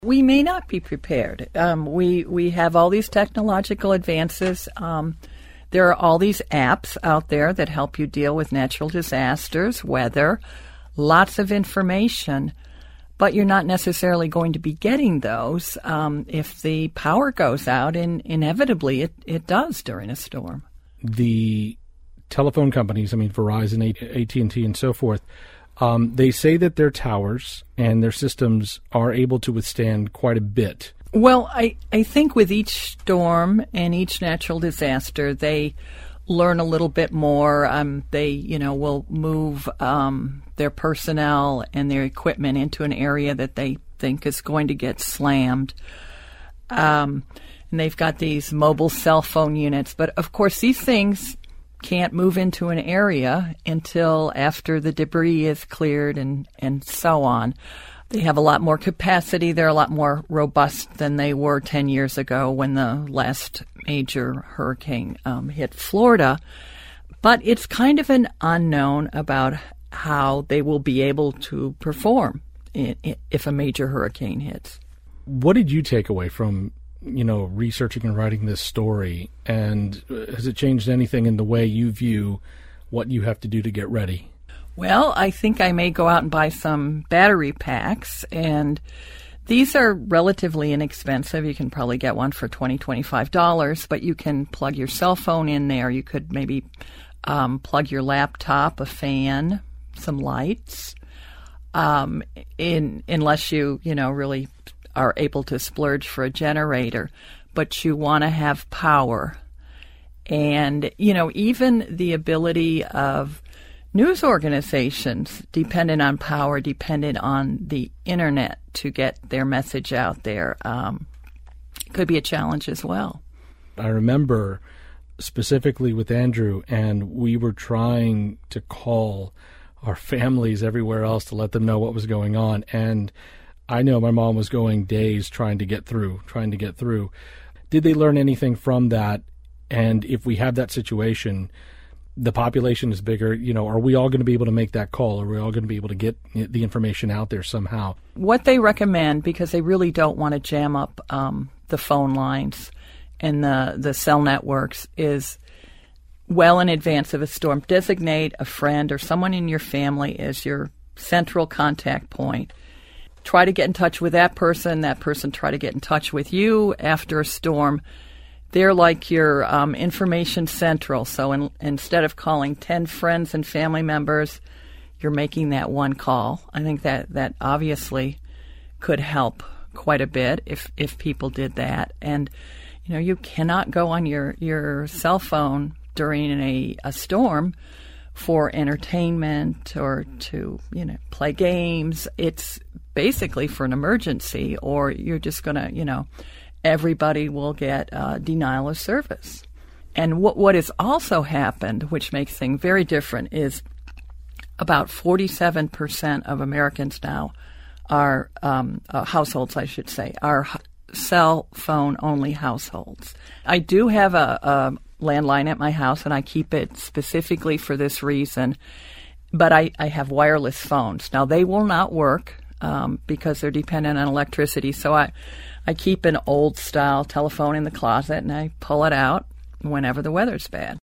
We may not be prepared. We have all these technological advances. There are all these apps out there that help you deal with natural disasters, weather, lots of information, but you're not necessarily going to be getting those if the power goes out, and inevitably it does during a storm. The telephone companies, Verizon, AT&T, and so forth, they say that their towers and their systems are able to withstand quite a bit. Well, I think with each storm and each natural disaster, they learn a little bit more. They, will move their personnel and their equipment into an area that they think is going to get slammed. And they've got these mobile cell phone units. But, of course, these things can't move into an area until after the debris is cleared and so on. They have a lot more capacity. They're a lot more robust than they were 10 years ago when the last major hurricane hit Florida. But it's kind of an unknown about how they will be able to perform if a major hurricane hits. What did you take away from researching and writing this story, and has it changed anything in the way you view what you have to do to get ready? Well, I think I may go out and buy some battery packs, and these are relatively inexpensive. You can probably get one for $20, $25, but you can plug your cell phone in there. You could maybe plug your laptop, a fan, some lights, unless you really are able to splurge for a generator, but you want to have power. And, even the ability of news organizations dependent on power, dependent on the internet to get their message out there, could be a challenge as well. I remember specifically with Andrew, and we were trying to call our families everywhere else to let them know what was going on. And I know my mom was going days trying to get through. Did they learn anything from that? And if we have that situation, the population is bigger, are we all going to be able to make that call? Are we all going to be able to get the information out there somehow? What they recommend, because they really don't want to jam up the phone lines and the cell networks, is well in advance of a storm, designate a friend or someone in your family as your central contact point. Try to get in touch with that person try to get in touch with you after a storm. They're like your information central. So instead of calling 10 friends and family members, you're making that one call. I think that obviously could help quite a bit if people did that. And, you cannot go on your cell phone during a storm for entertainment or to, play games. It's basically for an emergency, or you're just going to, everybody will get denial of service. And what has also happened, which makes things very different, is about 47% of Americans now are, households, I should say, are cell phone-only households. I do have a landline at my house, and I keep it specifically for this reason, but I have wireless phones. Now, they will not work because they're dependent on electricity, so I keep an old-style telephone in the closet, and I pull it out whenever the weather's bad.